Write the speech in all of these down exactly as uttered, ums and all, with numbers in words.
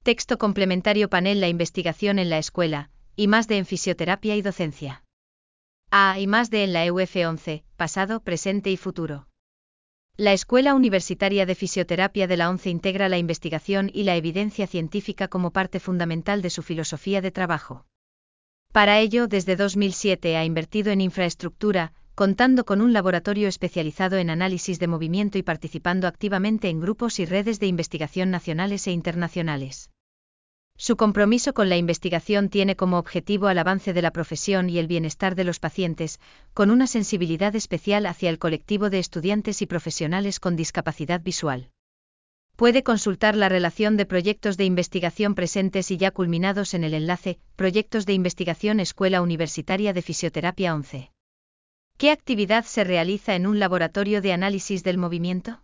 Texto complementario panel La investigación en la escuela, y más de en fisioterapia y docencia. A y más de en la E U F once, pasado, presente y futuro. La Escuela Universitaria de Fisioterapia de la ONCE integra la investigación y la evidencia científica como parte fundamental de su filosofía de trabajo. Para ello, desde dos mil siete ha invertido en infraestructura, contando con un laboratorio especializado en análisis de movimiento y participando activamente en grupos y redes de investigación nacionales e internacionales. Su compromiso con la investigación tiene como objetivo el avance de la profesión y el bienestar de los pacientes, con una sensibilidad especial hacia el colectivo de estudiantes y profesionales con discapacidad visual. Puede consultar la relación de proyectos de investigación presentes y ya culminados en el enlace Proyectos de Investigación Escuela Universitaria de Fisioterapia ONCE. ¿Qué actividad se realiza en un laboratorio de análisis del movimiento?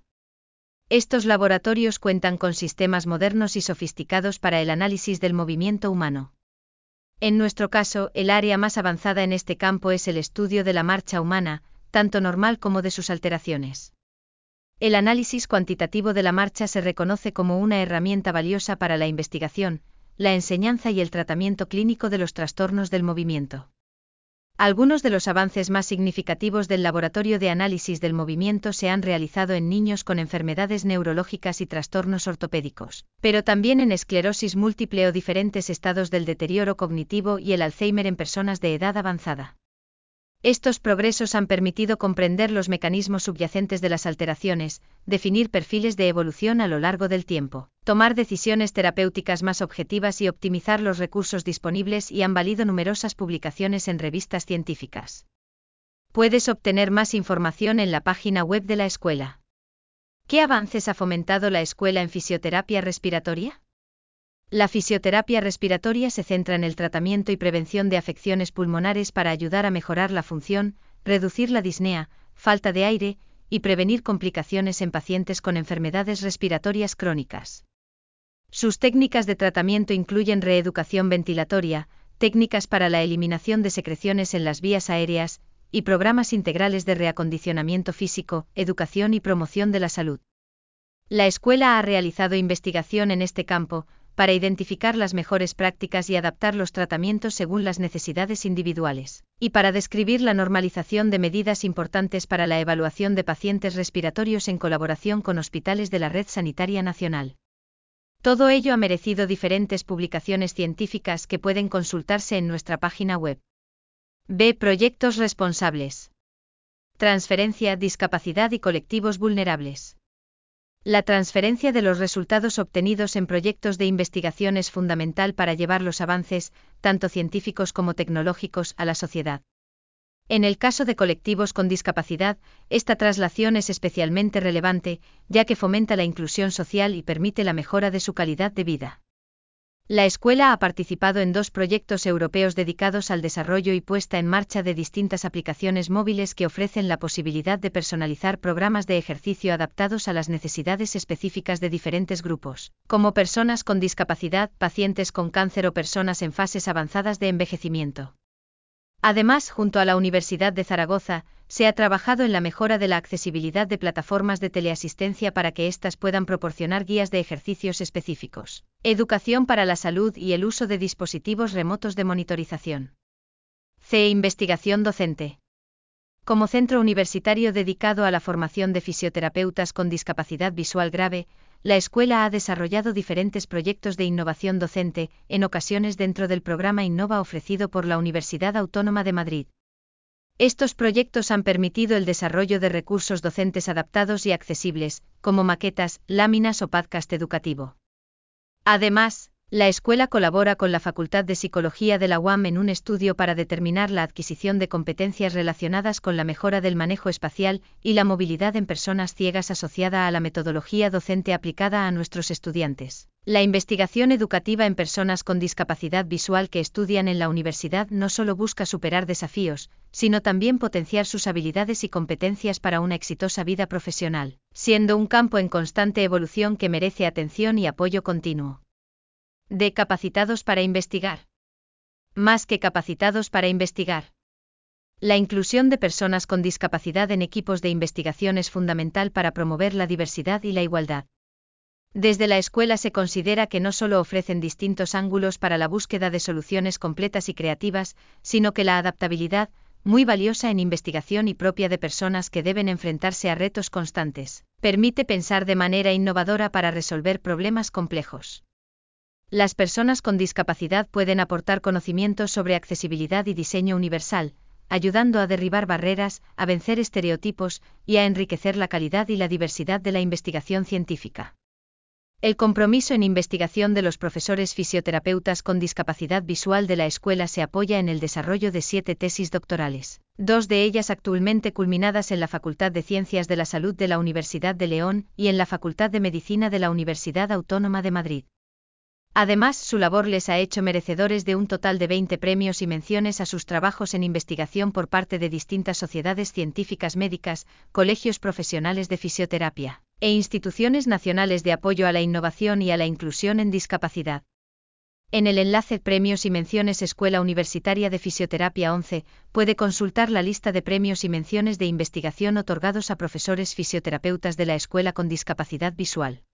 Estos laboratorios cuentan con sistemas modernos y sofisticados para el análisis del movimiento humano. En nuestro caso, el área más avanzada en este campo es el estudio de la marcha humana, tanto normal como de sus alteraciones. El análisis cuantitativo de la marcha se reconoce como una herramienta valiosa para la investigación, la enseñanza y el tratamiento clínico de los trastornos del movimiento. Algunos de los avances más significativos del laboratorio de análisis del movimiento se han realizado en niños con enfermedades neurológicas y trastornos ortopédicos, pero también en esclerosis múltiple o diferentes estados del deterioro cognitivo y el Alzheimer en personas de edad avanzada. Estos progresos han permitido comprender los mecanismos subyacentes de las alteraciones, definir perfiles de evolución a lo largo del tiempo, tomar decisiones terapéuticas más objetivas y optimizar los recursos disponibles y han valido numerosas publicaciones en revistas científicas. Puedes obtener más información en la página web de la escuela. ¿Qué avances ha fomentado la escuela en fisioterapia respiratoria? La fisioterapia respiratoria se centra en el tratamiento y prevención de afecciones pulmonares para ayudar a mejorar la función, reducir la disnea, falta de aire, y prevenir complicaciones en pacientes con enfermedades respiratorias crónicas. Sus técnicas de tratamiento incluyen reeducación ventilatoria, técnicas para la eliminación de secreciones en las vías aéreas, y programas integrales de reacondicionamiento físico, educación y promoción de la salud. La escuela ha realizado investigación en este campo, para identificar las mejores prácticas y adaptar los tratamientos según las necesidades individuales, y para describir la normalización de medidas importantes para la evaluación de pacientes respiratorios en colaboración con hospitales de la Red Sanitaria Nacional. Todo ello ha merecido diferentes publicaciones científicas que pueden consultarse en nuestra página web. B. Proyectos responsables. Transferencia, discapacidad y colectivos vulnerables. La transferencia de los resultados obtenidos en proyectos de investigación es fundamental para llevar los avances, tanto científicos como tecnológicos, a la sociedad. En el caso de colectivos con discapacidad, esta traslación es especialmente relevante, ya que fomenta la inclusión social y permite la mejora de su calidad de vida. La escuela ha participado en dos proyectos europeos dedicados al desarrollo y puesta en marcha de distintas aplicaciones móviles que ofrecen la posibilidad de personalizar programas de ejercicio adaptados a las necesidades específicas de diferentes grupos, como personas con discapacidad, pacientes con cáncer o personas en fases avanzadas de envejecimiento. Además, junto a la Universidad de Zaragoza, se ha trabajado en la mejora de la accesibilidad de plataformas de teleasistencia para que éstas puedan proporcionar guías de ejercicios específicos, educación para la salud y el uso de dispositivos remotos de monitorización. C. Investigación docente. Como centro universitario dedicado a la formación de fisioterapeutas con discapacidad visual grave, la escuela ha desarrollado diferentes proyectos de innovación docente, en ocasiones dentro del programa Innova ofrecido por la Universidad Autónoma de Madrid. Estos proyectos han permitido el desarrollo de recursos docentes adaptados y accesibles, como maquetas, láminas o podcast educativo. Además, la escuela colabora con la Facultad de Psicología de la U A M en un estudio para determinar la adquisición de competencias relacionadas con la mejora del manejo espacial y la movilidad en personas ciegas asociada a la metodología docente aplicada a nuestros estudiantes. La investigación educativa en personas con discapacidad visual que estudian en la universidad no solo busca superar desafíos, sino también potenciar sus habilidades y competencias para una exitosa vida profesional, siendo un campo en constante evolución que merece atención y apoyo continuo. D. Capacitados para investigar. Más que capacitados para investigar. La inclusión de personas con discapacidad en equipos de investigación es fundamental para promover la diversidad y la igualdad. Desde la escuela se considera que no solo ofrecen distintos ángulos para la búsqueda de soluciones completas y creativas, sino que la adaptabilidad, muy valiosa en investigación y propia de personas que deben enfrentarse a retos constantes, permite pensar de manera innovadora para resolver problemas complejos. Las personas con discapacidad pueden aportar conocimientos sobre accesibilidad y diseño universal, ayudando a derribar barreras, a vencer estereotipos y a enriquecer la calidad y la diversidad de la investigación científica. El compromiso en investigación de los profesores fisioterapeutas con discapacidad visual de la escuela se apoya en el desarrollo de siete tesis doctorales, dos de ellas actualmente culminadas en la Facultad de Ciencias de la Salud de la Universidad de León y en la Facultad de Medicina de la Universidad Autónoma de Madrid. Además, su labor les ha hecho merecedores de un total de veinte premios y menciones a sus trabajos en investigación por parte de distintas sociedades científicas médicas, colegios profesionales de fisioterapia, e instituciones nacionales de apoyo a la innovación y a la inclusión en discapacidad. En el enlace Premios y Menciones Escuela Universitaria de Fisioterapia once, puede consultar la lista de premios y menciones de investigación otorgados a profesores fisioterapeutas de la escuela con discapacidad visual.